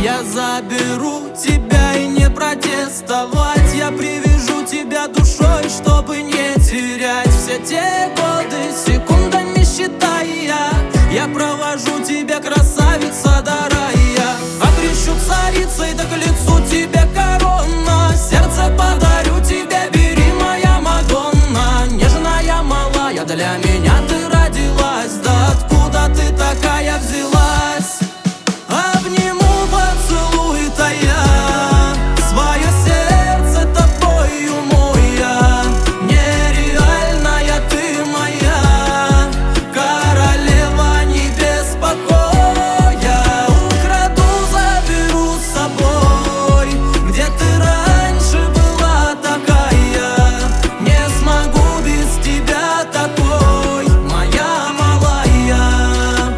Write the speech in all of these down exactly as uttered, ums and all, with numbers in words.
Я заберу тебя и не протестовать. Я привяжу тебя душой, чтобы не терять. Все те годы секундами считая, я провожу тебя, красавица до рая. Окрещу царицей, да к лицу тебе корона. Сердце подарю тебе, бери, моя Мадонна. Нежная, малая, для меня ты родилась. Да откуда ты такая взялась? Обниму, поцелуй тая, свое сердце тобою моя. Нереальная ты моя, королева небес покоя. Украду, заберу с собой, где ты раньше была такая. Не смогу без тебя такой, моя малая.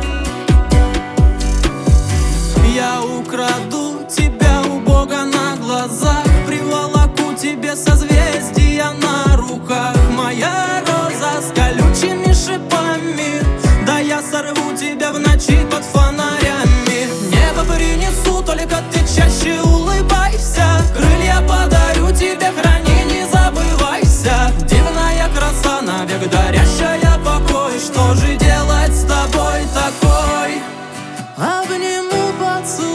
Я украду тебя у Бога на глазах, приволоку тебе созвездия на руках. Моя роза с колючими шипами, да я сорву тебя в ночи под фонарями. Небо принесу, только ты чаще улыбайся. Крылья подарю тебе, храни, не забывайся. Дивная краса, навек дарящая покой. Что же делать с тобой такой? Обниму, поцелуй